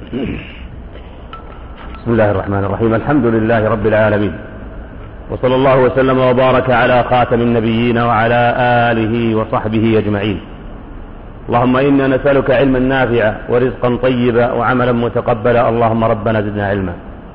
بسم الله الرحمن الرحيم. الحمد لله رب العالمين، وصلى الله وسلم وبارك على خاتم النبيين وعلى آله وصحبه أجمعين. اللهم إنا نسألك علما نافعا ورزقا طيبا وعملا متقبلا. اللهم ربنا زدنا علما.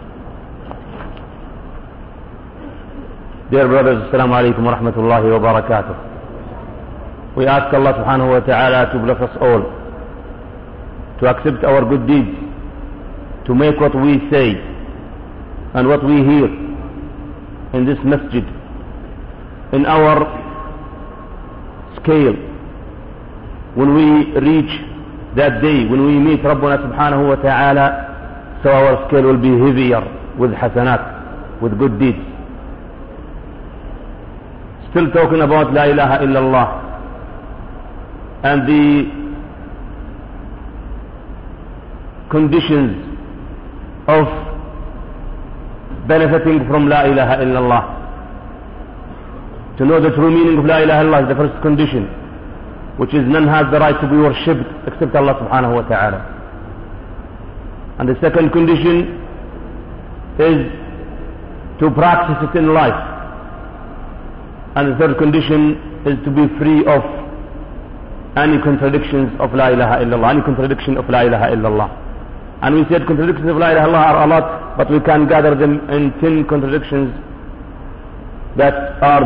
Dear brothers, Assalamu alaikum wa rahmatullahi wa barakatuh. We ask Allah subhanahu wa ta'ala to bless us all, to accept our good deeds, to make what we say and what we hear in this masjid in our scale. When we reach that day, when we meet Rabbuna subhanahu wa ta'ala, so our scale will be heavier with hasanat, with good deeds. Still talking about La ilaha illallah and the conditions of benefiting from La ilaha illallah. To know the true meaning of La ilaha illallah is the first condition, which is none has the right to be worshipped except Allah subhanahu wa ta'ala. And the second condition is to practice it in life. And the third condition is to be free of any contradictions of La ilaha illallah, any contradiction of La ilaha illallah. And we said contradictions of La ilaha illallah are a lot, but we can gather them in 10 contradictions that are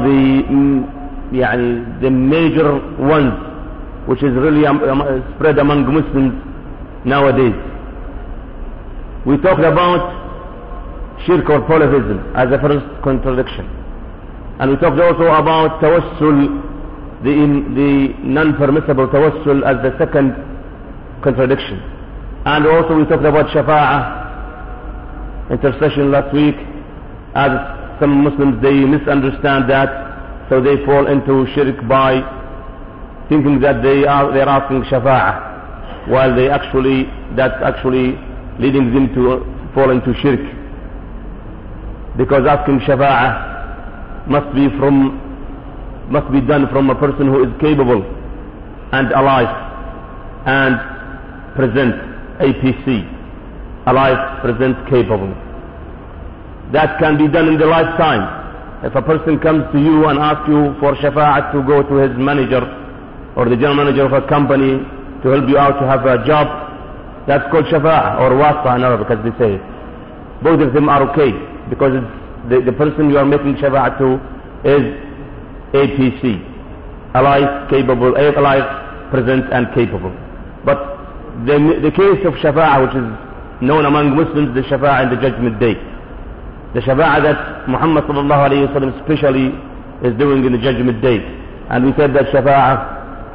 the major ones, which is really spread among Muslims nowadays. We talked about shirk or polytheism as the first contradiction. And we talked also about tawassul, the non-permissible tawassul, as the second contradiction. And also we talked about shafa'ah, intercession, last week, as some Muslims, they misunderstand that, so they fall into shirk by thinking that they're asking shafa'ah, while that's actually leading them to fall into shirk. Because asking shafa'ah must be done from a person who is capable and alive and present, APC, alive, present, capable. That can be done in the lifetime. If a person comes to you and asks you for shafa'at to go to his manager or the general manager of a company to help you out to have a job, that's called shafa'ah or wasa in Arabic, as they say. Both of them are okay, because it's the person you are making shafa'at to is APC, alive, capable, alive, present and capable. But the case of shafa'ah, which is known among Muslims, the shafa'ah in the judgment day, the shafa'ah that Muhammad sallallahu alayhi wa sallam especially is doing in the judgment day. And we said that shafa'ah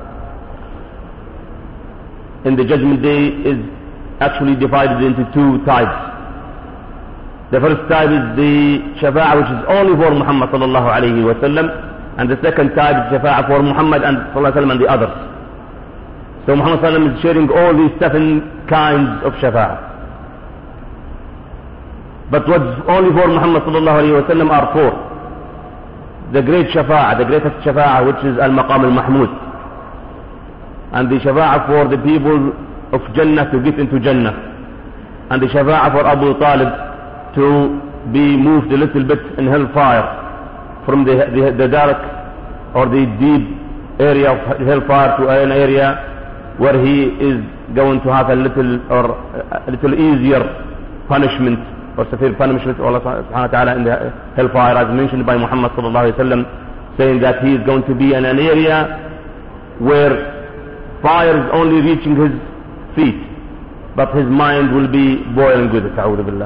in the judgment day is actually divided into two types. The first type is the shafa'ah which is only for Muhammad sallallahu alayhi wa sallam, and the second type is shafa'ah for Muhammad and sallallahu alayhi wa sallam and the others. So Muhammad sallallahu alayhi wa sallam is sharing all these 7 kinds of shafa'ah. But what's only for Muhammad sallallahu alayhi wa sallam are 4. The great shafa'ah, the greatest shafa'ah, which is al-maqam al-mahmud, and the shafa'ah for the people of Jannah to get into Jannah, and the shafa'ah for Abu Talib to be moved a little bit in hellfire from the dark or the deep area of hellfire to an area where he is going to have a little easier punishment or severe punishment of Allah subhanahu wa ta'ala in the hellfire, as mentioned by Muhammad sallallahu alayhi wa sallam, saying that he is going to be in an area where fire is only reaching his feet, but his mind will be boiling with it. A'udhu billah.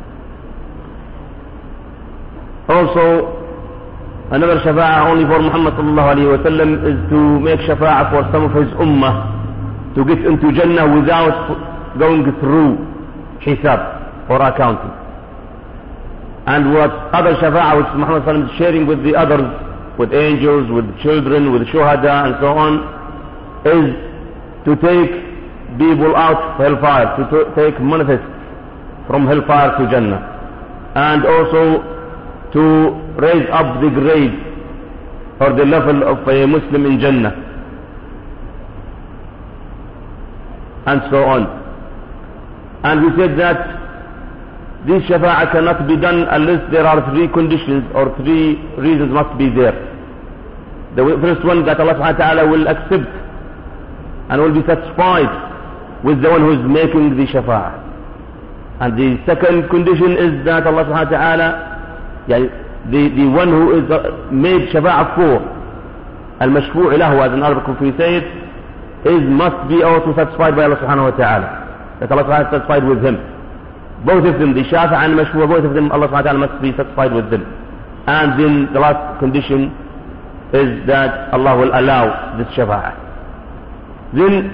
Also, another shafa'ah only for Muhammad sallallahu alayhi wa sallam is to make shafa'ah for some of his ummah to get into Jannah without going through hisab or accounting. And what other shafa'ah which Muhammad sallallahu alayhi wa sallam is sharing with the others, with angels, with children, with shuhada and so on, is to take people out of hellfire, to take manifests from hellfire to Jannah, and also to raise up the grade or the level of a Muslim in Jannah, and so on. And we said that this shafa'ah cannot be done unless there are three conditions or three reasons must be there. The first one, that Allah subhanahu wa ta'ala will accept and will be satisfied with the one who is making the shafa'ah. And the second condition is that Allah subhanahu wa ta'ala, the one who is made shafa'ah for, al-mashfu' lahu, as in Arabic we say it, must be also satisfied by Allah subhanahu wa ta'ala. That Allah subhanahu wa ta'ala is satisfied with him. Both of them, the shafa' and mashfu', both of them, Allah subhanahu wa ta'ala must be satisfied with them. And then the last condition is that Allah will allow this shafa'ah. Then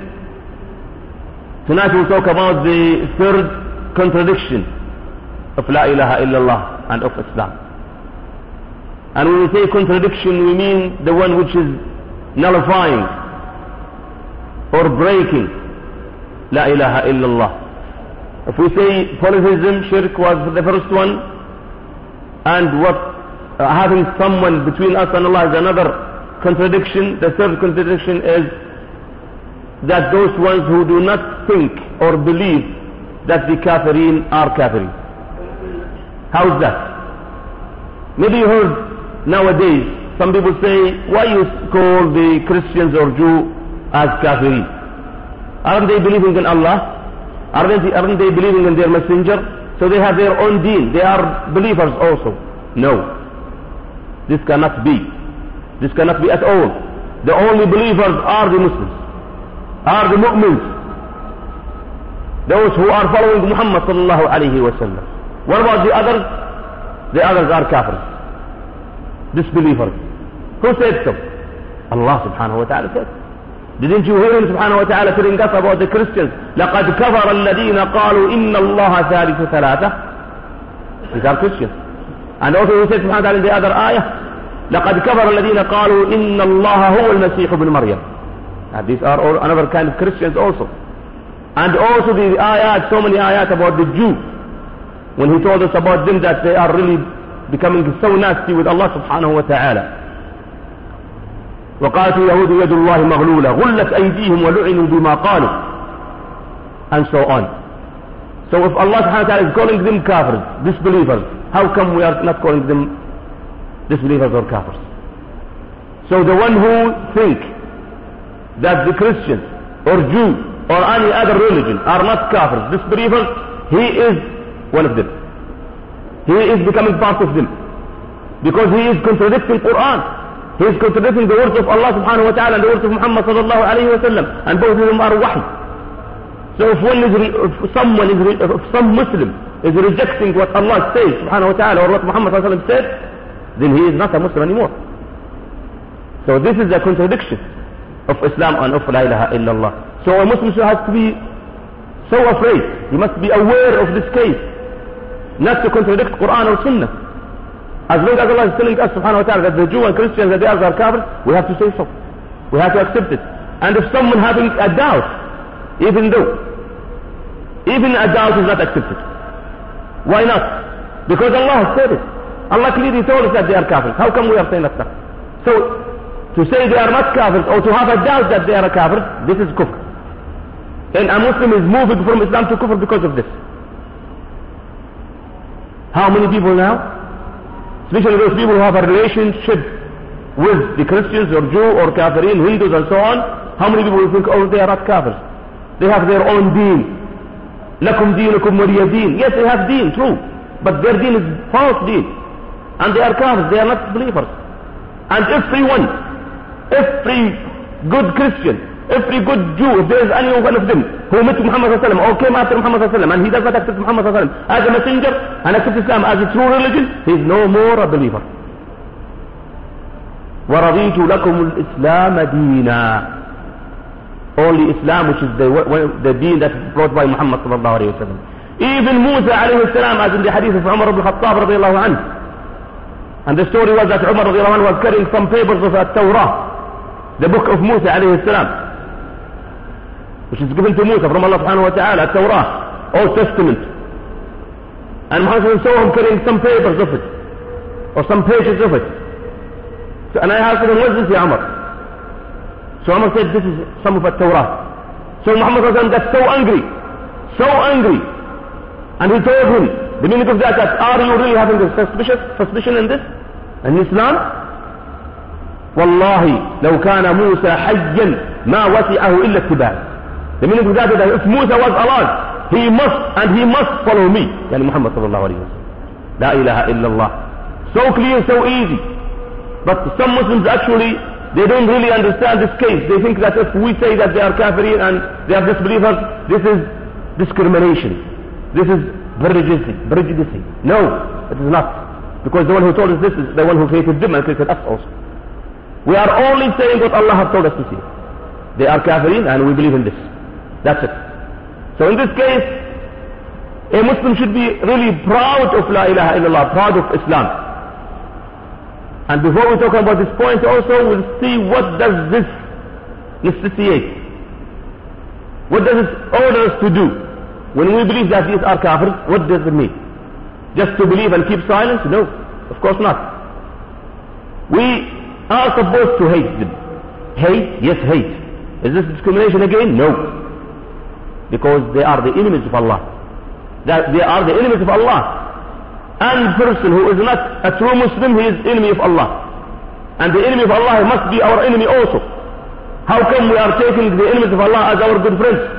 tonight we'll talk about the third contradiction of La ilaha illallah and of Islam. And when we say contradiction, we mean the one which is nullifying or breaking La ilaha illallah. If we say polytheism, shirk was the first one, and what having someone between us and Allah is another contradiction. The third contradiction is that those ones who do not think or believe that the kafirin are kafirin. How is that? Maybe you heard nowadays some people say, why you call the Christians or Jew as kafirin? Aren't they believing in Allah? Aren't they believing in their messenger? So they have their own deen. They are believers also. No. This cannot be. This cannot be at all. The only believers are the Muslims, are the mu'mins, those who are following Muhammad sallallahu alayhi wa sallam. What about the others? The others are kafirs, disbelievers. Who said so? Allah subhanahu wa ta'ala said. Didn't you hear him subhanahu wa ta'ala telling us about the Christians? لَقَدْ كَفَرَ الَّذِينَ قَالُوا إِنَّ اللَّهَ ثَالِثُ ثَلَاثَةٍ. These are Christians. And also he said subhanahu wa ta'ala in the other ayah, لَقَدْ كَفَرَ الَّذِينَ قَالُوا إِنَّ اللَّهَ هُوَ الْمَسِيحُ بْنُ مَرْيَمَ. And these are all another kind of Christians also. And also the ayat, so many ayat about the Jew, when he told us about them that they are really becoming so nasty with Allah subhanahu wa ta'ala. وقالت اليهود يد الله مغلولة غلت أيديهم ولعنوا بما قالوا, and so on. So if Allah subhanahu wa ta'ala is calling them kafirs, disbelievers, how come we are not calling them disbelievers or kafirs? So the one who think that the Christian or Jew or any other religion are not kafirs, disbelievers, he is one of them. He is becoming part of them, because he is contradicting Quran. He is contradicting the words of Allah subhanahu wa ta'ala and the words of Muhammad sallallahu alayhi wa sallam, and both of them are wahy. So if some Muslim is rejecting what Allah says subhanahu wa ta'ala or what Muhammad sallallahu alayhi wa sallam said, then he is not a Muslim anymore. So this is a contradiction of Islam and of La ilaha illallah. So a Muslim has to be so afraid. He must be aware of this case, not to contradict Quran or Sunnah. As long as Allah is telling us subhanahu wa ta'ala that the Jew and Christians, that they are kafirs, we have to say so. We have to accept it. And if someone having a doubt, even a doubt is not accepted. Why not? Because Allah has said it. Allah clearly told us that they are kafirs. How come we are saying that? So, to say they are not kafirs or to have a doubt that they are kafirs, this is kufr. And a Muslim is moving from Islam to kufr because of this. How many people now? Especially those people who have a relationship with the Christians or Jew or Kafirin, Hindus and so on. How many people will think, oh, they are not Kafirs? They have their own deen. Lakum deenukum waliya deen. Yes, they have deen, true. But their deen is false deen. And they are Kafirs, they are not believers. And every good Christian, every good Jew, if there is any one of them who met Muhammad sallallahu alaihi wasallam or came after Muhammad sallallahu alaihi wasallam and he does not accept Muhammad sallallahu alaihi wasallam as a messenger and accept Islam as a true religion, he is no more a believer. وَرَضِيتُ لَكُمُ الْإِسْلَامَ دِينًا. Only Islam, which is the deen that is brought by Muhammad sallallahu alaihi wasallam. Even Musa alayhi salam, as in the hadith of Umar ibn Khattab radiallahu anhu. And the story was that Umar radiallahu anhu was carrying some papers of At-Tawrah, the book of Musa alayhi salam, which is given to Musa from Allah subhanahu wa ta'ala, At-Tawrah, Old Testament. And Muhammad saw him carrying some papers of it, or some pages of it. So, and I asked him, what's this, Ya Umar? So Umar said, this is some of At-Tawrah. So Muhammad got so angry, And he told him, the meaning of that, are you really having a suspicion in this? In Islam? Wallahi, لو كان موسى حيا ما وسعه إلا اتباع. The meaning of that is that if Musa was alive, he must follow me. Yani Muhammad sallallahu alayhi wa sallam. La ilaha illallah. So clear, so easy. But some Muslims actually, they don't really understand this case. They think that if we say that they are kafirin and they are disbelievers, this is discrimination. This is prejudice. No, it is not. Because the one who told us this is the one who created them and created us also. We are only saying what Allah has told us to say. They are kafirin and we believe in this. That's it. So in this case, a Muslim should be really proud of La ilaha illallah, proud of Islam. And before we talk about this point also, we'll see what does this necessitate. What does it order us to do? When we believe that these are kafirs, what does it mean? Just to believe and keep silence? No, of course not. We are supposed to hate them. Hate? Yes, hate. Is this discrimination again? No. Because they are the enemies of Allah. They are the enemies of Allah. And person who is not a true Muslim, he is enemy of Allah. And the enemy of Allah must be our enemy also. How come we are taking the enemies of Allah as our good friends?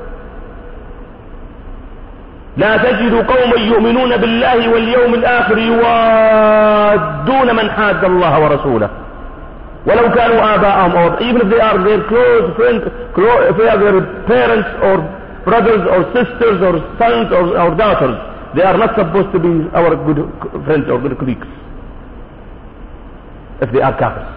لا تجد قوما يؤمنون بالله واليوم الآخر يوادون من حاد الله ورسوله ولو كانوا آباءهم, or even if they are their close friends, if they are their parents or brothers or sisters or sons or daughters, they are not supposed to be our good friends or good colleagues if they are kafirs.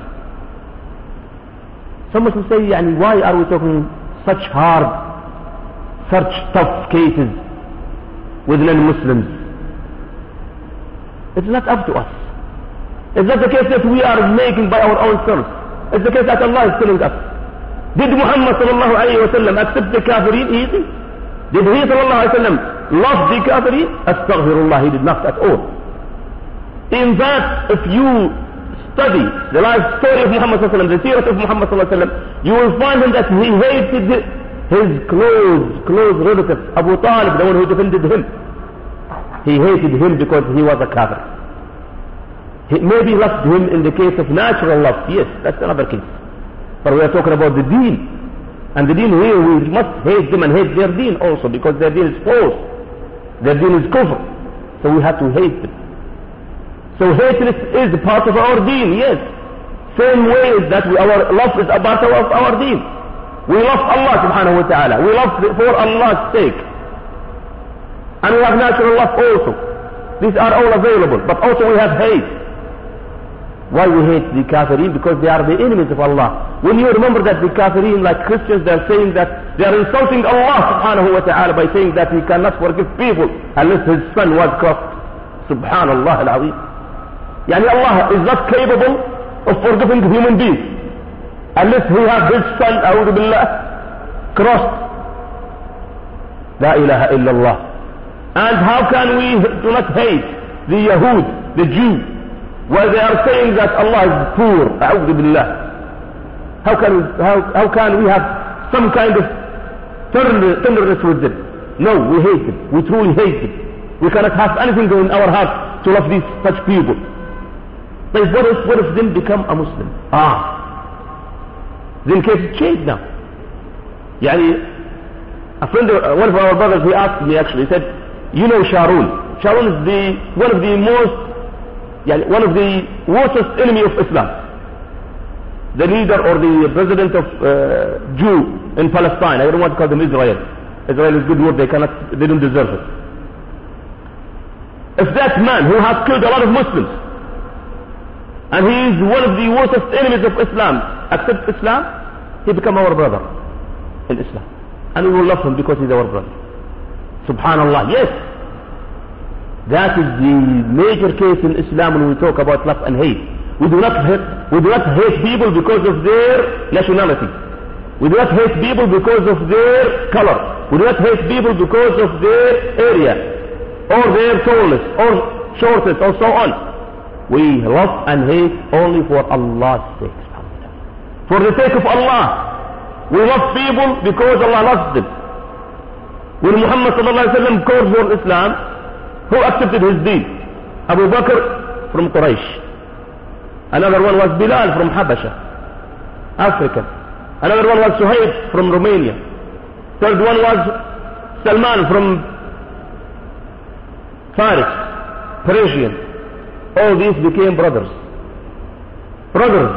Some Muslims say, why are we talking such hard, such tough cases with non-Muslims? It's not up to us. It's not the case that we are making by our own selves. It's the case that Allah is telling us. Did Muhammad sallallahu alayhi wa sallam accept the kafirin easy? Did he sallallahu alayhi wa sallam love the kafirin? Astaghfirullah, he did not at all. In fact, if you study the life story of Muhammad sallallahu alayhi wa sallam, the seerah of Muhammad sallallahu alayhi wa sallam, you will find him that he hated his close relative, Abu Talib, the one who defended him. He hated him because he was a kafir. He maybe loved him in the case of natural love. Yes, that's another case. But we are talking about the deen. And the deen here, we must hate them and hate their deen also, because their deen is false. Their deen is kufr. So we have to hate them. So hatred is part of our deen, yes. Same way that our love is a part of our deen. We love Allah subhanahu wa ta'ala. We love for Allah's sake. And we have natural love also. These are all available. But also we have hate. Why we hate the kafirin? Because they are the enemies of Allah. When you remember that the kafirin, like Christians, they are saying that they are insulting Allah subhanahu wa ta'ala by saying that he cannot forgive people unless his son was crossed. Subhanallah al-azim. Allah is not capable of forgiving human beings unless he has his son, a'udhu billah, crossed. La ilaha illallah. And how can we do not hate the Yahud, the Jew, while they are saying that Allah is poor, a'udhu billah? How can we have some kind of tenderness with them? No, we hate them. We truly hate them. We cannot have anything in our heart to love these such people. But what if them become a Muslim? Then case changed now. A friend, one of our brothers, he asked me actually, he said, you know Sharon. Sharon is one of the worst enemy of Islam. The leader or the president of Jew in Palestine. I don't want to call them Israel. Israel is a good word, they don't deserve it. If that man who has killed a lot of Muslims, and he is one of the worst enemies of Islam, accepts Islam, he become our brother in Islam. And we will love him because he's our brother. Subhanallah, yes. That is the major case in Islam when we talk about love and hate. We do not hate people because of their nationality. We do not hate people because of their color. We do not hate people because of their area, or their tallness, or shortness, or so on. We love and hate only for Allah's sake. For the sake of Allah. We love people because Allah loves them. When Muhammad sallallahu alayhi wa sallam called for Islam, who accepted his deen? Abu Bakr from Quraysh. Another one was Bilal from Habasha, Africa. Another one was Suhaib from Romania. Third one was Salman from Faris, Persian. All these became brothers. Brothers.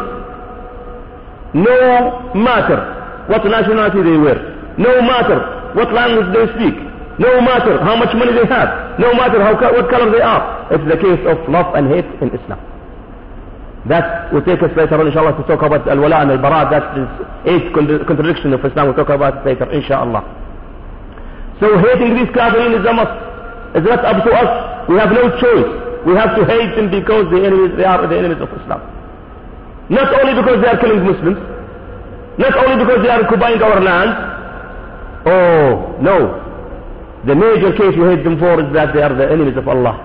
No matter what nationality they were, no matter what language they speak, no matter how much money they have, no matter what color they are, it's the case of love and hate in Islam. That will take us later on, inshallah, to talk about al-wala and al-bara. That is eighth contradiction of Islam. We'll talk about it later, inshallah. So hating these kafirin is a must. It's not up to us. We have no choice. We have to hate them because they are the enemies of Islam. Not only because they are killing Muslims, not only because they are occupying our land. Oh, no. The major case we hate them for is that they are the enemies of Allah.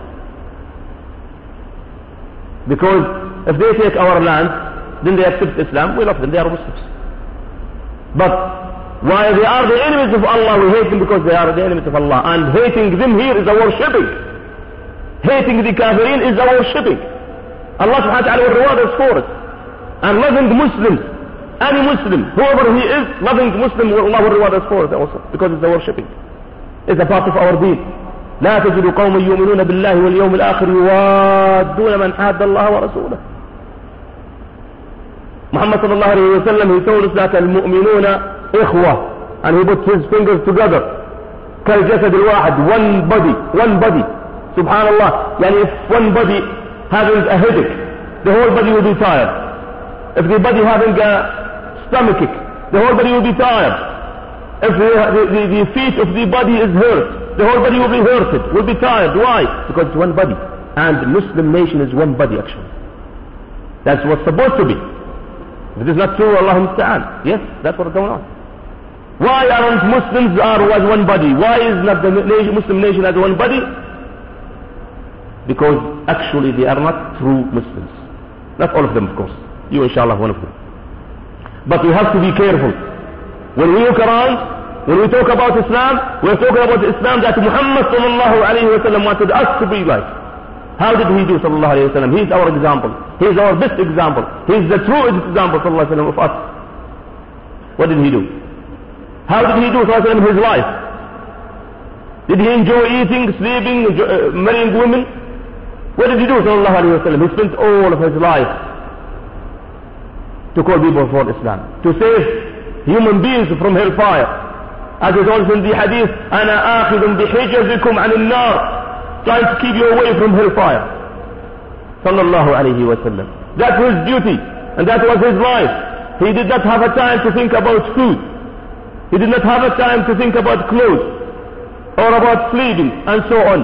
Because if they take our land, then they accept Islam, we love them, they are Muslims. But while they are the enemies of Allah, we hate them because they are the enemies of Allah. And hating them here is a worshipping. Hating the kafirin is a worshipping. Allah subhanahu wa ta'ala will reward us for it. And loving Muslims, any Muslim, whoever he is, loving Muslim, Allah will reward us for it also. Because it's a worshipping. It's a part of our deen. لا تجد قوم يؤمنون بالله واليوم الآخر يوادون من حاد الله ورسوله. Muhammad sallallahu alayhi wa sallam, he told us that al-mu'minuna ikhwa, and he put his fingers together. كالجسد الواحد, one body. Subhanallah. Yani if one body having a headache, the whole body will be tired. If the body having a stomachache, the whole body will be tired. If the feet of the body is hurt, the whole body will be hurted, will be tired. Why? Because it's one body. And the Muslim nation is one body actually. That's what's supposed to be. If it is not true, Allah musta'an. Yes, that's what's going on. Why aren't Muslims as one body? Why is not the Muslim nation as one body? Because actually they are not true Muslims. Not all of them, of course. You inshallah one of them. But we have to be careful. When we look around, when we talk about Islam, we're talking about Islam that Muhammad sallallahu alayhi wa sallam wanted us to be like. How did he do sallallahu alayhi wa sallam? He's our example. He's our best example. He's the true example sallallahu alayhi wa sallam of us. What did he do? How did he do sallallahu alayhi wa sallam his life? Did he enjoy eating, sleeping, marrying women? What did he do sallallahu alayhi wa sallam? He spent all of his life to call people for Islam, to save human beings from hellfire. As it also in the hadith, أَنَا آخِذٌ بِحِجَزِكُمْ عَنِ النَّارِ, trying to keep you away from hellfire. Sallallahu alayhi wa sallam. That was his duty, and that was his life. He did not have a time to think about food. He did not have a time to think about clothes, or about sleeping, and so on.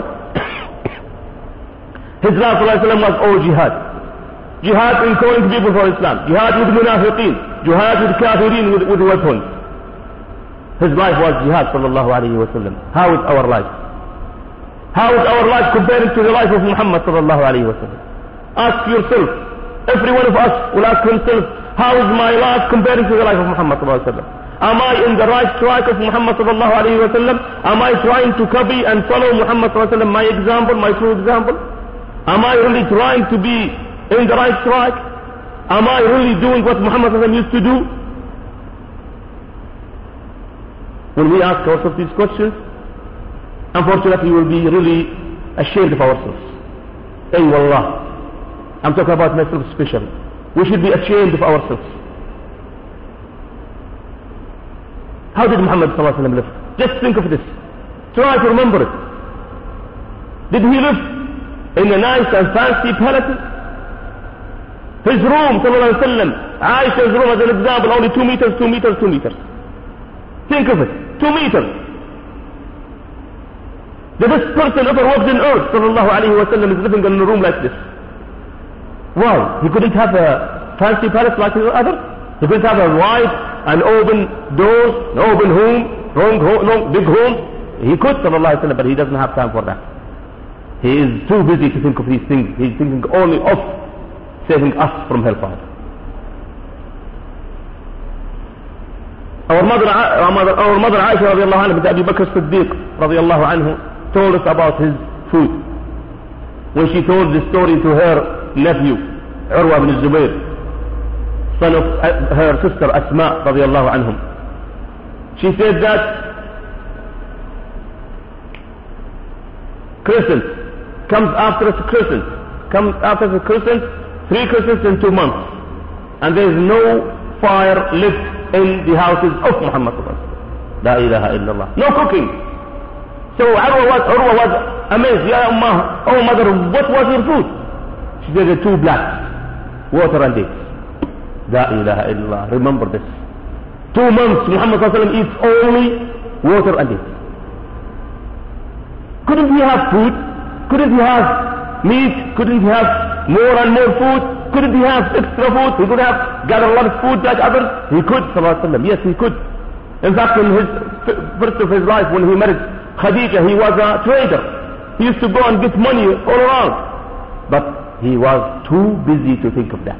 His life sallallahu alayhi wa sallam was all jihad. Jihad in calling people for Islam. Jihad with munafiqeen. Jihad with kafirin with weapons. His life was jihad sallallahu alayhi wa sallam. How is our life? How is our life compared to the life of Muhammad sallallahu alayhi wa sallam? Ask yourself. Every one of us will ask himself, how is my life compared to the life of Muhammad sallallahu alayhi wa sallam? Am I in the right track of Muhammad sallallahu alayhi wa sallam? Am I trying to copy and follow Muhammad sallallahu alayhi wa sallam, my example, my true example? Am I really trying to be in the right track? Am I really doing what Muhammad sallallahu alayhi wa sallam used to do? When we ask ourselves these questions, unfortunately we will be really ashamed of ourselves. Ay wallah. I'm talking about myself especially. We should be ashamed of ourselves. How did Muhammad sallallahu alaihi wasallam live? Just think of this. Try to remember it. Did he live in a nice and fancy palace? His room, sallallahu alaihi wasallam, Aisha's room as an example, only 2 meters, 2 meters, 2 meters. Think of it. 2 meters. The best person ever walked on earth, sallallahu alayhi wa sallam, is living in a room like this. Why? He couldn't have a fancy palace like the other? He couldn't have a wide and open doors, an open home, big home? He could, sallallahu alayhi wa sallam, but he doesn't have time for that. He is too busy to think of these things. He's thinking only of saving us from hellfire. Our mother Aisha radiallahu anha with Abu Bakr Siddiq radiallahu anhu told us about his food. When she told the story to her nephew, Urwa ibn Zubayr, son of her sister Asma radiallahu anhum. She said that crescent comes after a crescent, comes after the crescent, 3 crescents in 2 months. And there is no fire lit in the houses of Muhammad. La ilaha illallah. No cooking. So Urwa was amazed. Ya Ummah, oh mother, what was your food? She said the 2 blacks, water and dates. La ilaha illallah. Remember this. 2 months Muhammad eats only water and dates. Couldn't he have food? Couldn't he have meat? Couldn't he have more and more food? Couldn't he have extra food? He could have gathered a lot of food like others. He could, sallallahu alaihi wasallam. Yes, he could. In fact, in his first of his life, when he married Khadija, he was a trader. He used to go and get money all around. But he was too busy to think of that.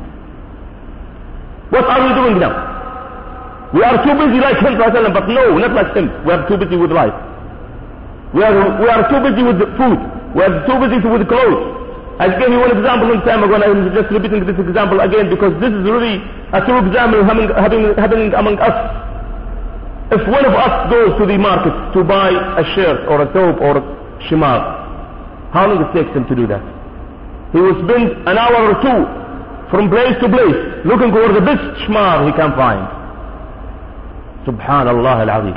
What are we doing now? We are too busy like him, sallallahu alaihi wasallam, but no, not like him. We are too busy with life. We are too busy with food. We are too busy with clothes. I gave you one example one time ago, and I'm just repeating this example again because this is really a true example happening among us. If one of us goes to the market to buy a shirt or a top or a shimar, how long it takes him to do that? He will spend an hour or 2 from place to place looking for the best shimar he can find. Subhanallah al-Azim.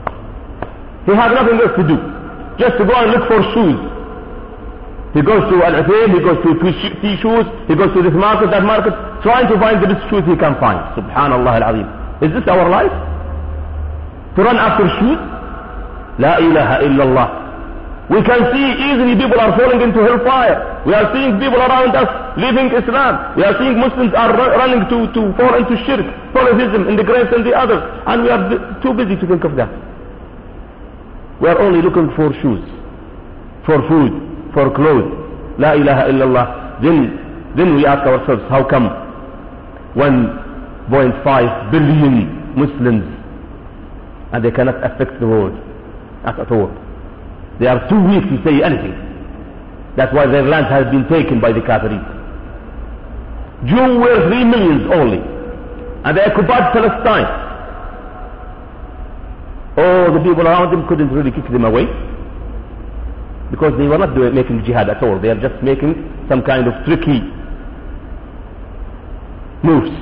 He has nothing else to do, just to go and look for shoes. He goes to Al-Athaym, he goes to T-shoes, he goes to this market, that market, trying to find the best shoes he can find. Subhanallah al-Azim. Is this our life? To run after shoes? La ilaha illallah. We can see easily people are falling into hellfire. We are seeing people around us leaving Islam. We are seeing Muslims are running to fall into shirk, polytheism, in the graves and the others. And we are too busy to think of that. We are only looking for shoes, for food, for clothes. La ilaha illallah. Then we ask ourselves, how come 1.5 billion Muslims and they cannot affect the world at all? They are too weak to say anything. That's why their land has been taken by the Catholics. Jews were 3 million only, and they occupied Palestine. Oh, the people around them couldn't really kick them away, because they were not making jihad at all. They are just making some kind of tricky moves.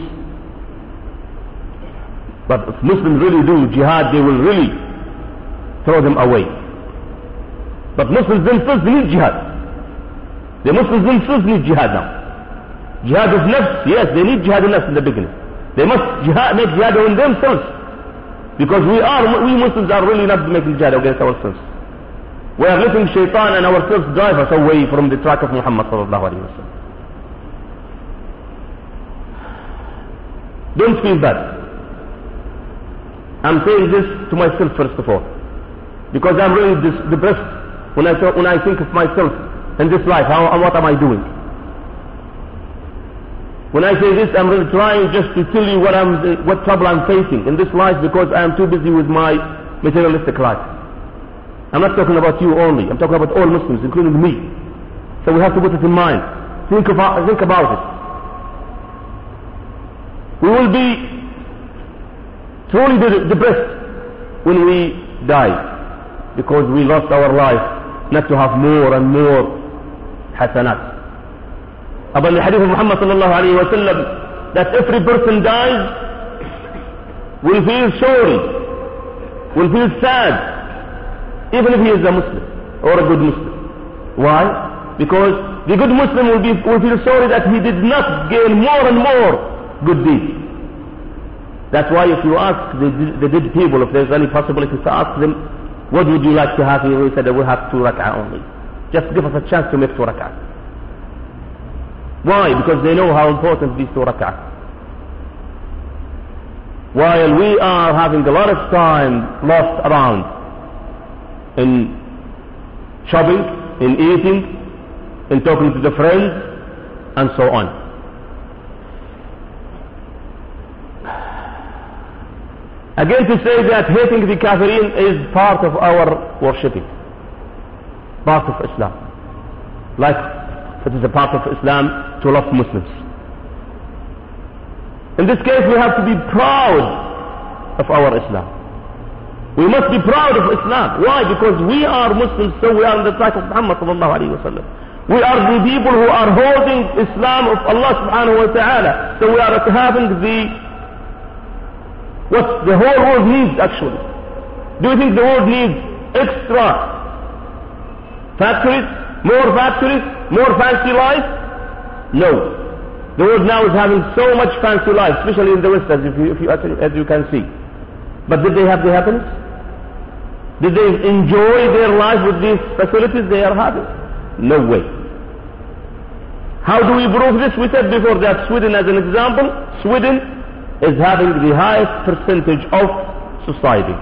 But if Muslims really do jihad, they will really throw them away. But Muslims themselves need jihad. The Muslims themselves need jihad now. Jihad of nafs, yes, they need jihad of nafs in the beginning. They must make jihad on themselves. Because we Muslims are really not making jihad against ourselves. We are letting shaitan and ourselves drive us away from the track of Muhammad sallallahu alaihi wasallam. Don't feel bad. I'm saying this to myself first of all, because I'm really depressed when I think of myself in this life. What am I doing? When I say this, I'm really trying just to tell you what trouble I'm facing in this life, because I am too busy with my materialistic life. I'm not talking about you only. I'm talking about all Muslims, including me. So we have to put it in mind. Think about it. We will be truly depressed when we die, because we lost our life not to have more and more hasanat. About the hadith of Muhammad sallallahu alayhi wa sallam, that every person dies will feel sorry, will feel sad, even if he is a Muslim or a good Muslim. Why? Because the good Muslim will feel sorry that he did not gain more and more good deeds. That's why if you ask the dead people if there's any possibility to ask them, what would you like to have here? We said that we have 2 rak'ah only. Just give us a chance to make 2 rak'ah. Why? Because they know how important these 2 rak'ah. While we are having a lot of time lost around in shopping, in eating, in talking to the friends, and so on. Again, to say that hating the kafirin is part of our worshipping, part of Islam. Like it is a part of Islam to love Muslims. In this case, we have to be proud of our Islam. We must be proud of Islam. Why? Because we are Muslims, so we are in the type of Muhammad sallallahu alayhi wa sallam. We are the people who are holding Islam of Allah subhanahu wa ta'ala. So we are having what the whole world needs actually. Do you think the world needs extra factories, more fancy life? No. The world now is having so much fancy life, especially in the West, as you can see. But did they have the happiness? Did they enjoy their life with these facilities they are having? No way. How do we prove this? We said before that Sweden, as an example, Sweden is having the highest percentage of society.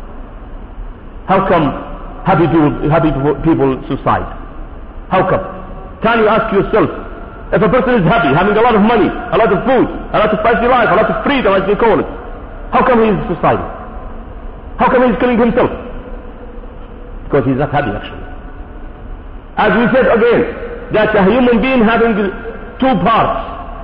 How come happy people suicide? How come? Can you ask yourself, if a person is happy, having a lot of money, a lot of food, a lot of fancy life, a lot of freedom as they call it, how come he is suiciding? How come he is killing himself? Because he is not happy actually. As we said again, that a human being having two parts,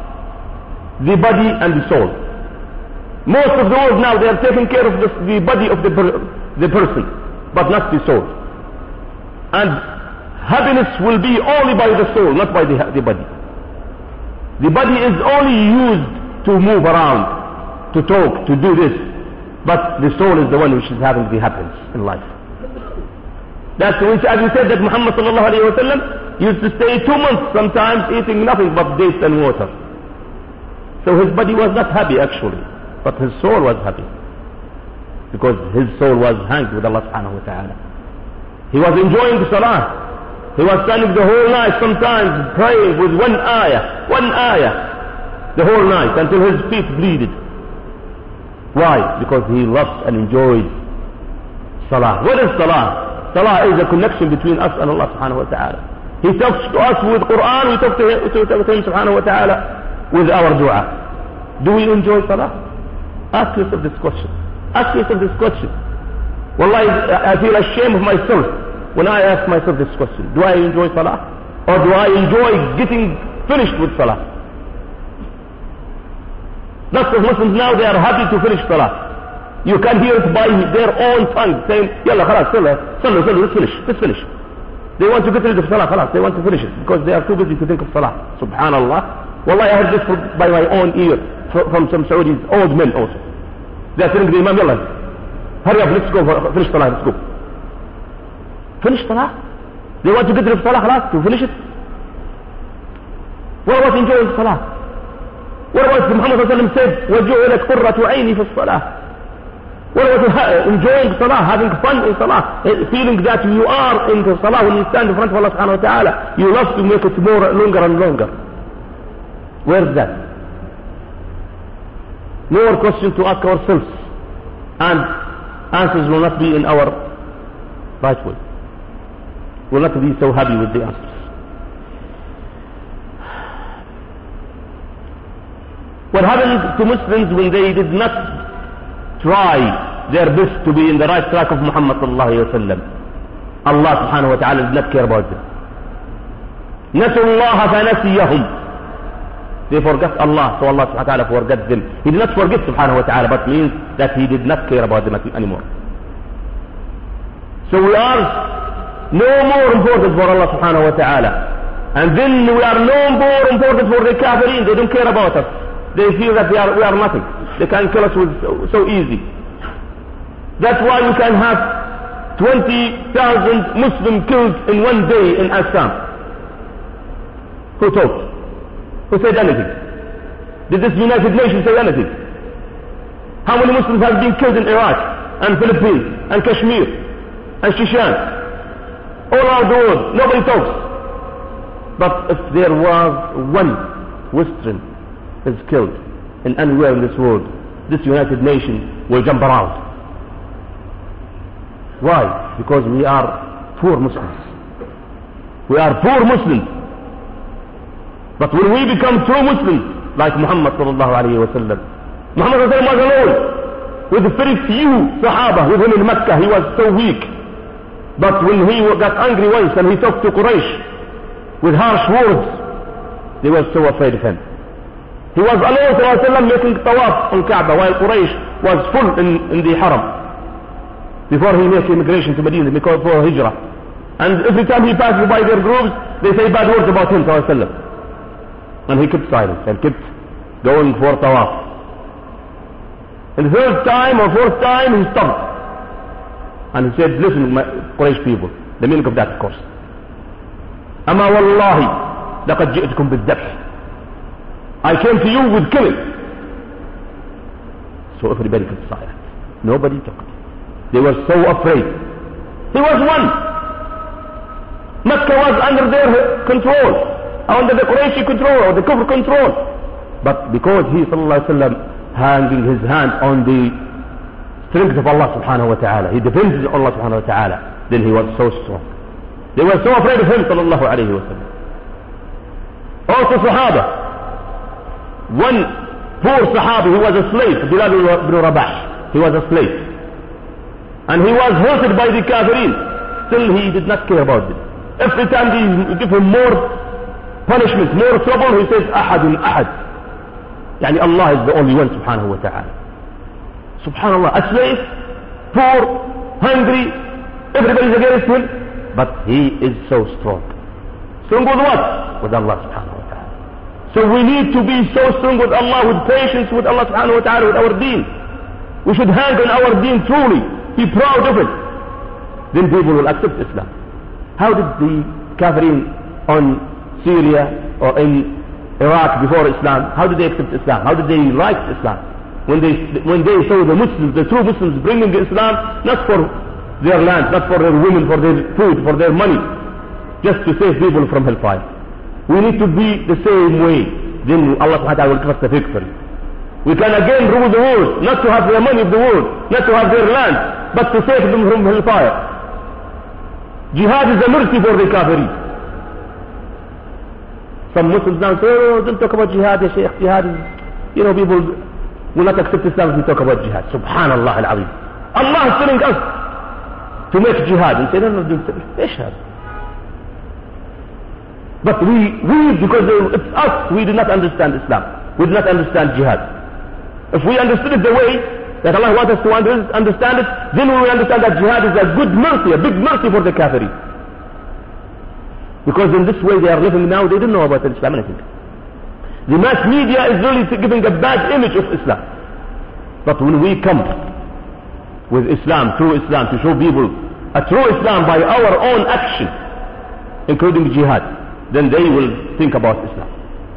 the body and the soul. Most of the world now, they are taking care of the body of the person, but not the soul. And happiness will be only by the soul, not by the body. The body is only used to move around, to talk, to do this, but the soul is the one which is having the happiness in life. That's which, as we said, that Muhammad sallallahu alayhi wa sallam used to stay 2 months sometimes eating nothing but dates and water. So his body was not happy actually, but his soul was happy, because his soul was hanged with Allah subhanahu wa ta'ala. He was enjoying the salah. He was standing the whole night sometimes praying with one ayah, the whole night until his feet bleeded. Why? Because he loved and enjoyed salah. What is salah? Salah is a connection between us and Allah subhanahu wa ta'ala. He talks to us with Quran, we talk to him subhanahu wa ta'ala with our dua. Do we enjoy salah? Ask yourself this question. Ask yourself this question. Wallahi, I feel ashamed of myself when I ask myself this question. Do I enjoy salah? Or do I enjoy getting finished with salah? Lots of Muslims now, they are happy to finish salah. You can hear it by their own tongue saying, Yalla khalas, let's finish. They want to get rid of salah, khalas, they want to finish it because they are too busy to think of salah. Subhanallah. Wallahi, I heard this by my own ear from some Saudis, old men also. They are telling the Imam, Yalla, hurry up, let's go, finish salah, let's go. Finish salah? They want to get rid of salah, khalas, to finish it? What about enjoying salah? What about Muhammad sallallahu alayhi wa sallam said, وَجُعِلَتْ قُرَّةُ عَيْنِي فِي الصَّلَاةِ? What about enjoying salah, having fun in salah, feeling that you are in the salah when you stand in front of Allah subhanahu wa ta'ala, you love to make it longer and longer. Where is that? More questions to ask ourselves, and answers will not be in our right way. We'll not be so happy with the answers. What happened to Muslims when they did not try their best to be in the right track of Muhammad sallallahu alayhi wa sallam? Allah subhanahu wa ta'ala did not care about them. نَسُوا اللَّهَ فَنَسِيَهُمْ. They forgot Allah, so Allah subhanahu wa ta'ala forgot them. He did not forget subhanahu wa ta'ala, but means that he did not care about them anymore. So we are no more important for Allah subhanahu wa ta'ala. And then we are no more important for the kafirin. They don't care about us. They feel that we are nothing. They can kill us so easy. That's why you can have 20,000 Muslims killed in one day in Assam. Who talked? Who said anything? Did this United Nations say anything? How many Muslims have been killed in Iraq and Philippines and Kashmir and Shishan? All around the world, nobody talks. But if there was one Western is killed in anywhere in this world, this United Nations will jump around. Why? Because we are poor Muslims. We are poor Muslims. But when we become true Muslims, like Muhammad sallallahu alayhi wa sallam, Muhammad was alone. with very few Sahaba with him in Mecca. He was so weak. But when he got angry once and he talked to Quraysh with harsh words, they were so afraid of him. He was alone ﷺ making tawaf on Kaaba while Quraysh was full in the Haram before he made immigration to Medina because for Hijrah. And every time he passed by their groves, they say bad words about him ﷺ. And he kept silent and kept going for tawaf. And the third time or fourth time he stopped. And he said, listen, my Quraysh people, the meaning of that, of course. Ama wallahi, laqad ji'tukum bid-dhabh. I came to you with killing. So everybody kept silent. Nobody talked. They were so afraid. He was one. Mecca was under their control, under the Qurayshi control, or the Kufr control. But because he, sallallahu alaihi wasallam, hanging his hand on the strength of Allah subhanahu wa ta'ala, he depended on Allah subhanahu wa ta'ala, then he was so strong. They were so afraid of him, sallallahu alayhi wa sallam. Also Sahaba, one poor Sahabi, he was a slave, Bilal ibn Rabah, he was a slave. And he was hated by the Kafirin, still he did not care about them. Every time they give him more punishment, more trouble, he says, Ahadun Ahad. Yani Allah is the only one subhanahu wa ta'ala. Subhanallah, a slave, poor, hungry, everybody is against him, but he is so strong. Strong with what? With Allah subhanahu wa ta'ala. So we need to be so strong with Allah, with patience with Allah subhanahu wa ta'ala, with our deen. We should hang on our deen truly, be proud of it. Then people will accept Islam. How did the Kafirin on Syria or in Iraq before Islam, how did they accept Islam? How did they like Islam? When they saw the Muslims, the true Muslims bringing Islam, not for their land, not for their women, for their food, for their money, just to save people from hellfire. We need to be the same way. Then Allah subhanahu wa ta'ala will give us the victory. We can again rule the world, not to have the money of the world, not to have their land, but to save them from hellfire. Jihad is a mercy for the Kafirin. Some Muslims now say, oh, don't talk about jihad, ya Shaykh. Jihad is, people will not accept Islam if we talk about jihad. Subhanallah al-Azim. Allah is telling us to make jihad. We say, no, don't say it. But we, because it's us, we do not understand Islam. We do not understand jihad. If we understood it the way that Allah wants us to understand it, then we will understand that jihad is a good mercy, a big mercy for the Kafirin. Because in this way they are living now, they don't know about Islam anything. The mass media is really giving a bad image of Islam. But when we come with Islam, true Islam, to show people a true Islam by our own action, including jihad, then they will think about Islam.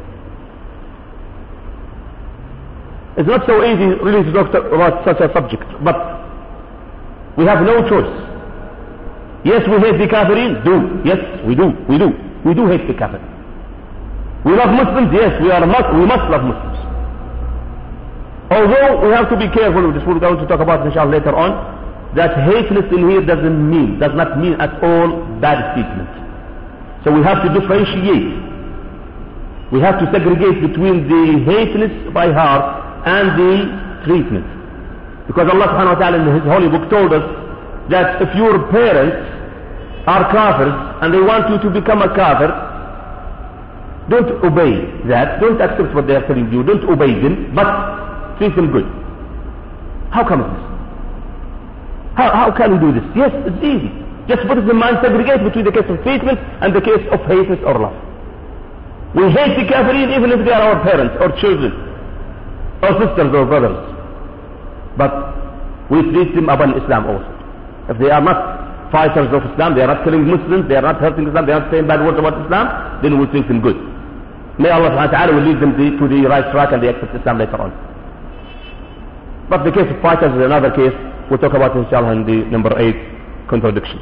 It's not so easy really to talk about such a subject, but we have no choice. Yes, we hate the Kafirin. Yes, we do. We do hate the Kafirin. We love Muslims. Yes, we must love Muslims. Although we have to be careful with this, we're going to talk about inshallah later on, that hateness in here does not mean at all bad treatment. So we have to differentiate. We have to segregate between the hateness by heart and the treatment. Because Allah subhanahu wa ta'ala in His holy book told us that if your parents are kafirs and they want you to become a kafir, don't obey that, don't accept what they are telling you, don't obey them, but treat them good. How come this? How can we do this? Yes, it's easy. Just put it in mind, segregate between the case of treatment and the case of hatred or love. We hate the kafirin even if they are our parents or children or sisters or brothers, but we treat them upon Islam also. If they are not fighters of Islam, they are not killing Muslims, they are not hurting Islam, they are not saying bad words about Islam, then we treat them good. May Allah subhanahu wa ta'ala will lead them to the right track and they accept Islam later on. But the case of fighters is another case. We'll talk about inshallah in the number 8 contradiction.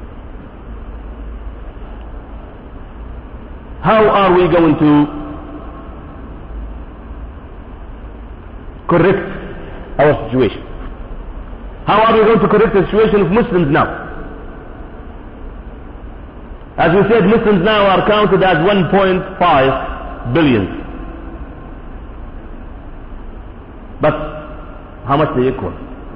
How are we going to correct our situation? How are we going to correct the situation of Muslims now? As we said, Muslims now are counted as 1.5 billion. But how much they equal?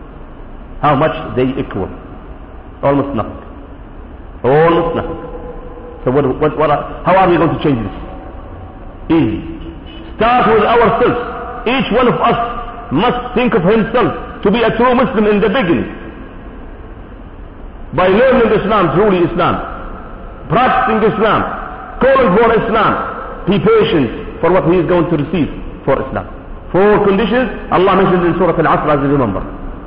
How much they equal? Almost nothing. Almost nothing. So how are we going to change this? Easy. Start with ourselves. Each one of us must think of himself to be a true Muslim in the beginning. By learning Islam, truly Islam. Practicing Islam. Calling for Islam. Be patient for what he is going to receive for Islam. 4 conditions Allah mentioned in Surah Al-Asr, as you remember.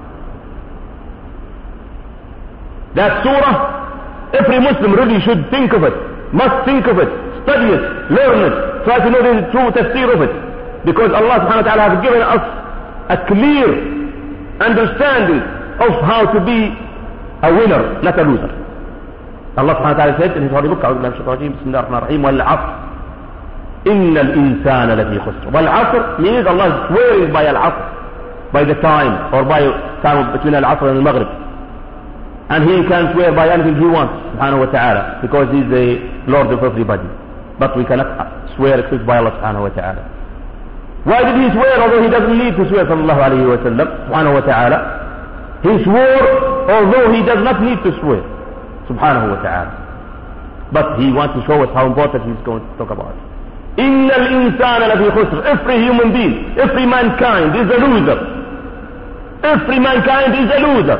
That surah, every Muslim really should think of it, must think of it, study it, learn it, try to know the true tafsir of it. Because Allah subhanahu wa ta'ala has given us a clear understanding of how to be a winner, not a loser. Allah subhanahu wa ta'ala said in his holy book, Bismillah ar-Rahman ar-Rahim, wal-'asr. إن الإنسان لفي خسر. والعصر means Allah is swearing by al-Asr, by the time, or by time between al-Asr and al-Maghrib. And he can swear by anything he wants, subhanahu wa ta'ala, because he is the Lord of everybody. But we cannot swear except by Allah subhanahu wa ta'ala. Why did he swear, although he doesn't need to swear, sallallahu alayhi wa sallam, subhanahu wa ta'ala? He swore although he does not need to swear, subhanahu wa ta'ala. But he wants to show us how important he's going to talk about. إن الإنسان لفي خسر. Every human being, every mankind is a loser. Every mankind is a loser.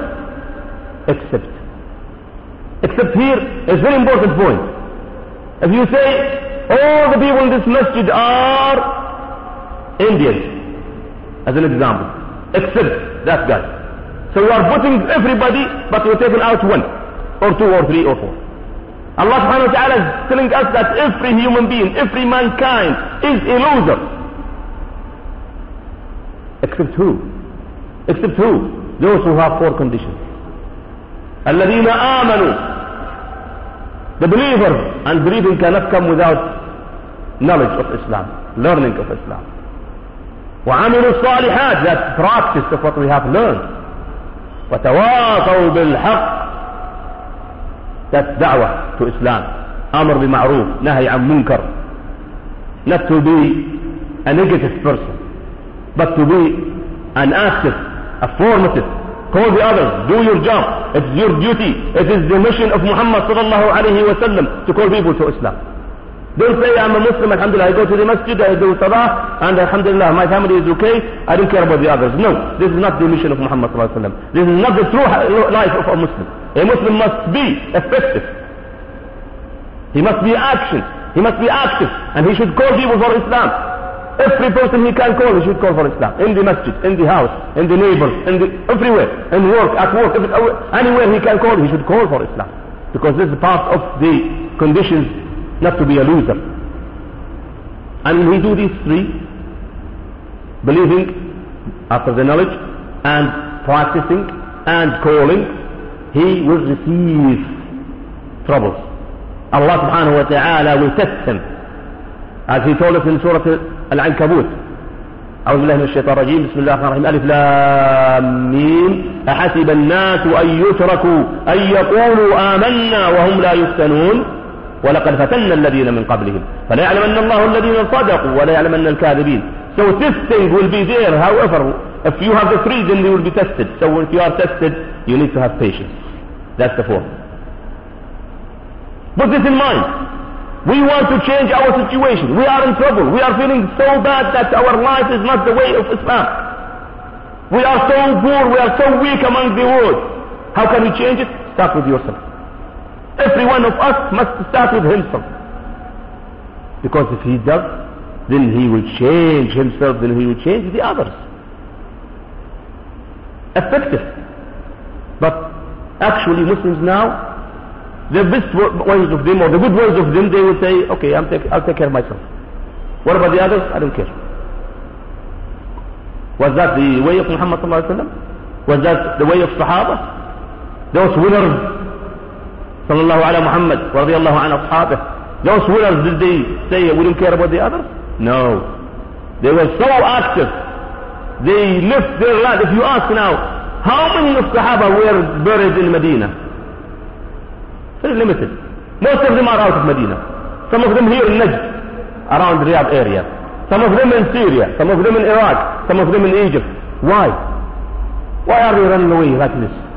Except here is a very important point. If you say all the people in this masjid are Indians, as an example, except that guy. So you are putting everybody, but you're taking out 1 or 2 or 3 or 4. Allah subhanahu wa ta'ala is telling us that every human being, every mankind is a loser. Except who? Except who? Those who have 4 conditions. الَّذِينَ آمَنُوا. The believer, and believing cannot come without knowledge of Islam, learning of Islam. وَعَمِلُوا الصَّالِحَاتِ. That practice of what we have learned. وَتَوَاصَوْا بِالْحَقِّ. That's da'wah to Islam. Amr bi ma'roof, nahy an munkar. Not to be a negative person, but to be an active, affirmative. Call the others, do your job. It's your duty. It is the mission of Muhammad sallallahu alayhi wa sallam to call people to Islam. Don't say, I'm a Muslim, alhamdulillah, I go to the masjid, I do salah, and alhamdulillah, my family is okay, I don't care about the others. No, this is not the mission of Muhammad sallallahu alayhi wa sallam. This is not the true life of a Muslim. A Muslim must be effective. He must be action. He must be active. And he should call people for Islam. Every person he can call, he should call for Islam. In the masjid, in the house, in the neighbors, everywhere. In work, at work, anywhere he can call, he should call for Islam. Because this is part of the conditions not to be a loser. And when we do these 3, believing after the knowledge, and practicing, and calling, he will receive troubles. Allah subhanahu wa ta'ala will test him. As he told us in Surah Al-Ankabut. أعوذ بالله من الشيطان الرجيم. بسم الله الرحمن الرحيم. ألف لام ميم. أحسب الناس أن يتركوا أن يقولوا آمنا وهم لا يفتنون ولقد فتنا الذين من قبلهم فليعلمن الله الذين صدقوا وليعلمن الكاذبين. So testing will be there. However, if you have the 3, then they will be tested. So if you are tested, you need to have patience. That's the 4th. Put this in mind. We want to change our situation. We are in trouble. We are feeling so bad that our life is not the way of Islam. We are so poor. We are so weak among the world. How can we change it? Start with yourself. Every one of us must start with himself. Because if he does, then he will change himself, then he will change the others. Effective. But actually Muslims now, the best ones of them, or the good ones of them, they will say, okay, I'll take care of myself. What about the others? I don't care. Was that the way of Muhammad sallallahu alaihi wasallam? Was that the way of Sahaba? Those winners, sallallahu ala Muhammad, radiyallahu anhu ashabah, those winners, did they say we don't care about the others? No. They were so active. They left their land. If you ask now, how many of Sahaba were buried in Medina? Very limited. Most of them are out of Medina. Some of them here in Najd, around Riyadh area. Some of them in Syria. Some of them in Iraq. Some of them in Egypt. Why? Why are they running away like this?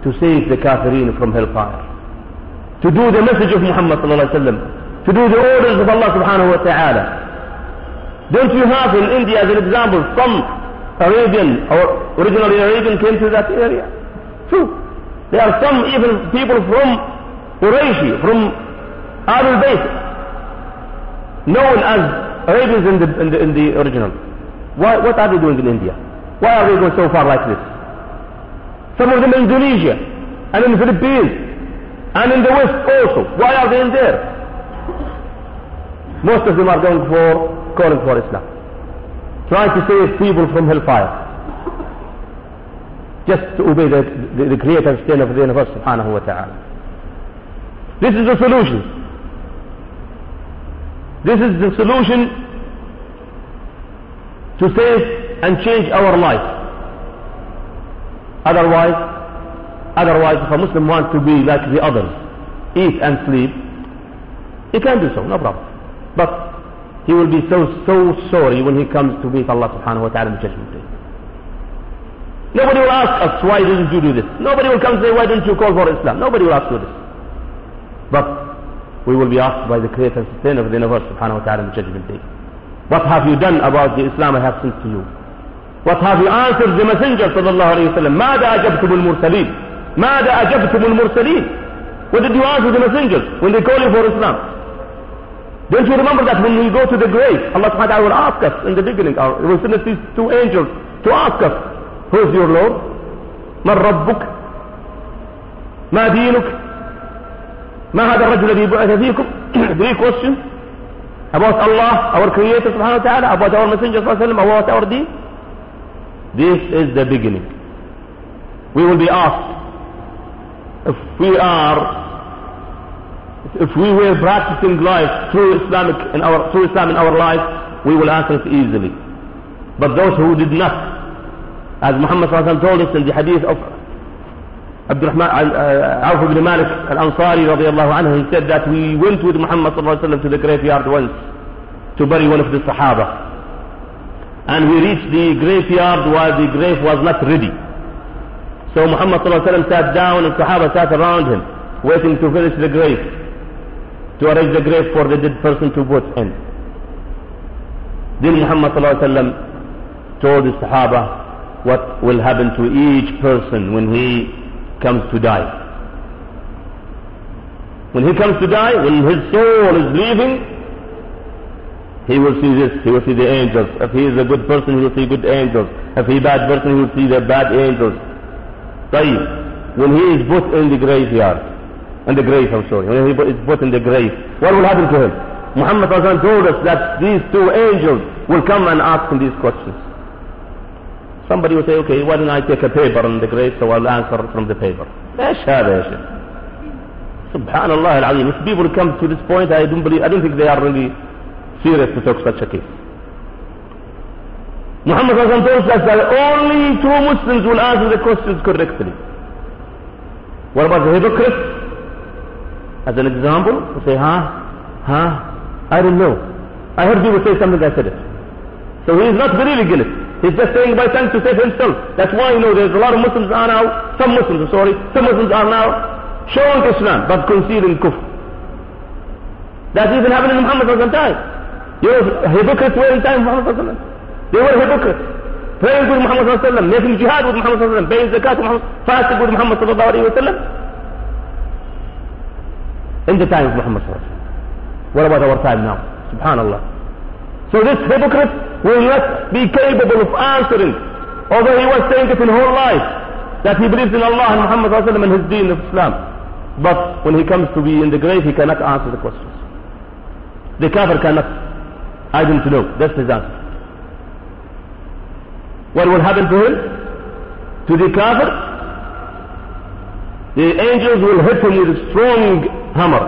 to save the kafirin from hellfire, to do the message of Muhammad sallallahu alaihi wasallam, to do the orders of Allah subhanahu wa ta'ala. Don't you have in India as an example some Arabian or originally Arabian came to that area? True. There are some even people from Quraysh, from Ahlul Bayt, known as Arabians in the original. What are they doing in India? Why are they going so far like this? Some of them in Indonesia and in the Philippines and in the West also. Why are they in there? Most of them are calling for Islam, trying to save people from hellfire, just to obey the creator of the universe subhanahu wa ta'ala. This is the solution. This is the solution to save and change our life. Otherwise, if a Muslim wants to be like the others, eat and sleep, he can do so, no problem. But he will be so sorry when he comes to meet Allah subhanahu wa ta'ala in the judgment day. Nobody will ask us, why didn't you do this? Nobody will come and say, why didn't you call for Islam? Nobody will ask you this. But we will be asked by the creator and sustainer of the universe subhanahu wa ta'ala in the judgment day. What have you done about the Islam I have sent to you? What have you answered the messenger sallallahu alayhi wa sallam? ماذا أجبتم المرسلين? ماذا أجبتم المرسلين? What did you answer the messengers when they call you for Islam? Don't you remember that when we go to the grave, Allah subhanahu wa ta'ala will ask us in the beginning, He will send us these two angels to ask us, who is your Lord? من ربك? ما دينك? ما هذا الرجل الذي بعث فيكم? 3 questions about Allah, our Creator subhanahu wa ta'ala, about our Messenger sallallahu alayhi wa sallam, about our deen. This is the beginning. We will be asked if we were practicing life through Islam in our life, we will answer it easily. But those who did not, as Muhammad sallallahu alayhi wa sallam told us in the hadith of Auf ibn Malik al-Ansari radiyallahu anhu, he said that we went with Muhammad sallallahu alayhi wa sallam to the graveyard once to bury one of the Sahaba. And we reached the graveyard while the grave was not ready. So Muhammad sallallahu alayhi wa sallam sat down and Sahaba sat around him, waiting to finish the grave, to arrange the grave for the dead person to put in. Then Muhammad sallallahu alayhi wa sallam told the Sahaba what will happen to each person when he comes to die. When he comes to die, when his soul is leaving, he will see this, he will see the angels. If he is a good person, he will see good angels. If he is a bad person, he will see the bad angels. When he is put in the graveyard, when he is put in the grave, what will happen to him? Muhammad told us that these 2 angels will come and ask him these questions. Somebody will say, okay, why don't I take a paper in the grave so I'll answer from the paper. ايش هذا يا شيخ? Subhanallah al-Azim. If people come to this point, I don't think they are really serious to talk such a case. Muhammad told us that only 2 Muslims will answer the questions correctly. What about the hypocrites? As an example, we say, I don't know. I heard people say something, I said it. So he is not really guilty. He's just saying by tongue to save himself. That's why, there's a lot of Muslims are now, some Muslims are now showing Islam, but concealing kufr. That even happened in Muhammad's time. Hypocrites were in time of Muhammad. They were hypocrites. Praying with Muhammad, making jihad with Muhammad, paying zakat with Muhammad, fasting with Muhammad in the time of Muhammad. What about our time now? Subhanallah. So this hypocrite will not be capable of answering, although he was saying it in whole life, that he believes in Allah and Muhammad and his deen of Islam. But when he comes to be in the grave, he cannot answer the questions. The kafir cannot. I don't know. That's his answer. What will happen to him? To the kafir? The angels will hit him with a strong hammer.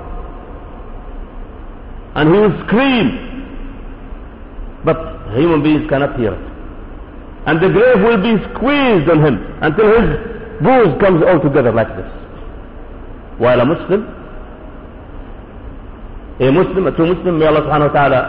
And he will scream. But human beings cannot hear it. And the grave will be squeezed on him until his bones comes all together like this. While a Muslim, a true Muslim, may Allah subhanahu wa ta'ala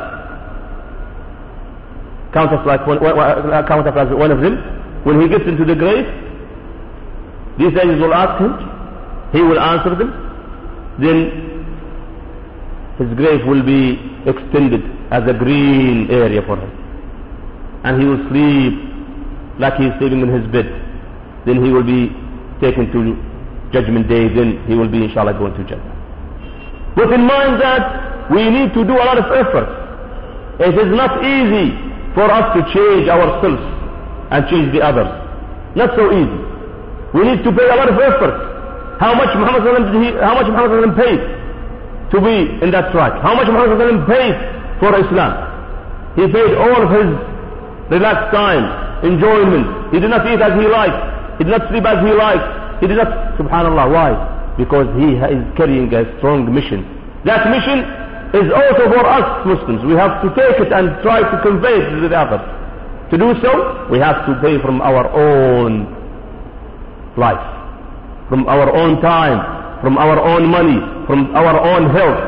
count us like one of them. When he gets into the grave, these ladies will ask him, he will answer them, then his grave will be extended as a green area for him. And he will sleep like he is sleeping in his bed. Then he will be taken to Judgment Day, then he will be inshallah going to Jannah. But in mind that we need to do a lot of effort. It is not easy for us to change ourselves and change the others. Not so easy. We need to pay a lot of effort. How much Muhammad paid to be in that track? How much Muhammad paid for Islam? He paid all of his relaxed time, enjoyment. He did not eat as he liked. He did not sleep as he liked. He did not, subhanallah, why? Because he is carrying a strong mission. That mission is also for us Muslims. We have to take it and try to convey it to the others. To do so, we have to pay from our own life, from our own time, from our own money, from our own health.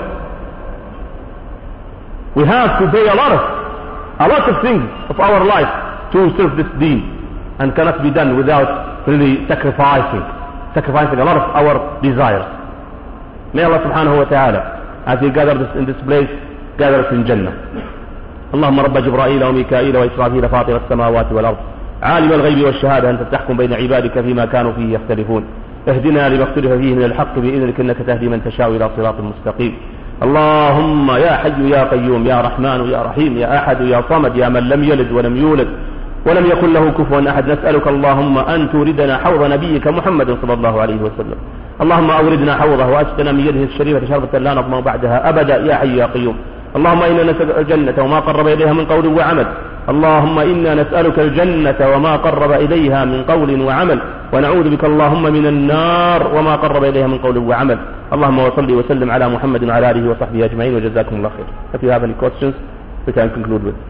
We have to pay a lot of things of our life to serve this deen, and cannot be done without really sacrificing a lot of our desires. May Allah subhanahu wa ta'ala, as He gathered us in this place, gather us in Jannah. اللهم رب جبرائيل وميكائيل وإسرافيل فاطر السماوات والأرض عالم الغيب والشهادة أنت تحكم بين عبادك فيما كانوا فيه يختلفون اهدنا لما اختلف فيه من الحق بإذنك إنك تهدي من تشاء إلى صراط مستقيم. اللهم يا حي يا قيوم يا رحمن يا رحيم يا أحد يا صمد يا من لم يلد ولم يولد ولم يكن له كفوا أحد، نسألك اللهم أن توردنا حوض نبيك محمد صلى الله عليه وسلم. اللهم أوردنا حوضه وأسقنا من يده الشريفة شربة لا نظمأ بعدها أبدا يا حي يا قيوم. اللهم إنا نسألك الجنة وما قرب إليها من قول وعمل. اللهم إنا نسألك الجنة وما قرب إليها من قول وعمل، ونعوذ بك اللهم من النار وما قرب إليها من قول وعمل. اللهم وصل وسلم على محمد وعلى آله وصحبه أجمعين وجزاكم الله خير. If you have any questions, we can conclude with.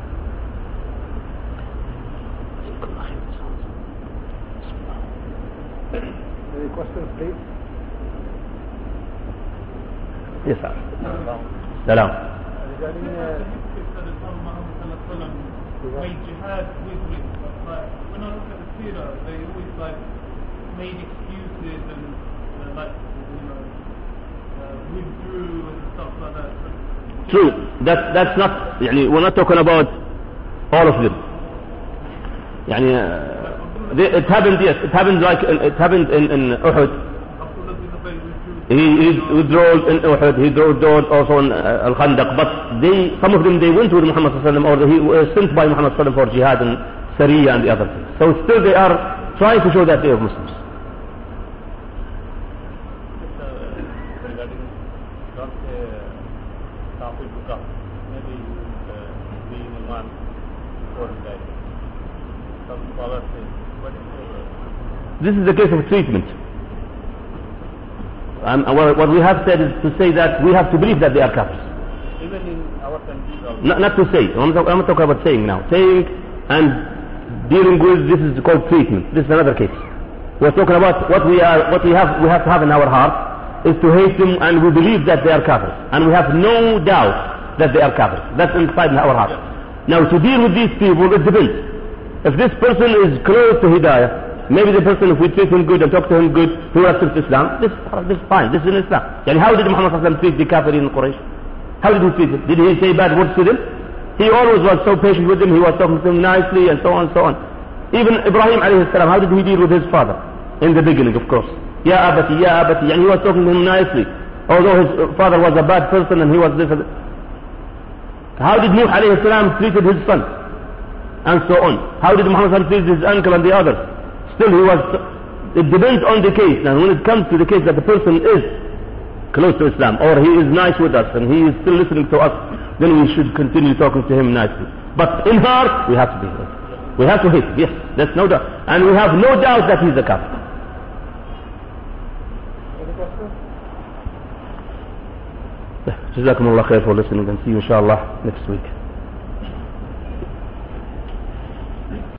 Any questions, please? Yes, sir. Salam. Regarding made jihad with like when I look at the theatre, they always like made excuses and like withdrew and stuff like that. True. That's not. we're not talking about all of them. It happened. Yes, it happened. It happened in Uhud. He withdrew in Uhud. He withdrew also in Al-Khandaq. But some of them, they went with Muhammad sallallahu alaihi wasallam, or he was sent by Muhammad sallallahu alaihi wasallam for jihad and Sariya and the other things. So still they are trying to show that they are Muslims. Regarding not Kafir Buka, maybe being a man before that. Some scholars say, what is This is the case of treatment. What we have said is to say that we have to believe that they are kafirs. even in our country also? Not to say. I'm not talking about saying now. Saying and dealing with, this is called treatment. This is another case. We're talking about what we have to have in our heart is to hate them, and we believe that they are kafirs. And we have no doubt that they are kafirs. That's inside our heart. Now to deal with these people, it depends. If this person is close to Hidayah, maybe the person, if we treat him good and talk to him good, he will accept Islam. This is fine. This is in Islam. How did Muhammad sallallahu alaihi wasallam treat the kafirin in Quraysh? How did he treat them? Did he say bad words to them? He always was so patient with them. He was talking to them nicely and so on and so on. Even Ibrahim alayhi salam, how did he deal with his father? In the beginning, of course. Ya abati, ya abati. And he was talking to him nicely. Although his father was a bad person and he was this. How did Nuh alayhi salam treated his son? And so on. How did Muhammad treat his uncle and the others? Still he was, it depends on the case. Now when it comes to the case that the person is close to Islam, or he is nice with us and he is still listening to us, then we should continue talking to him nicely. But in heart, we have to be him. We have to hate him, yes, that's no doubt. And we have no doubt that he is a kafir. Any questions? Jazakumullah khair for listening, and see you inshallah next week.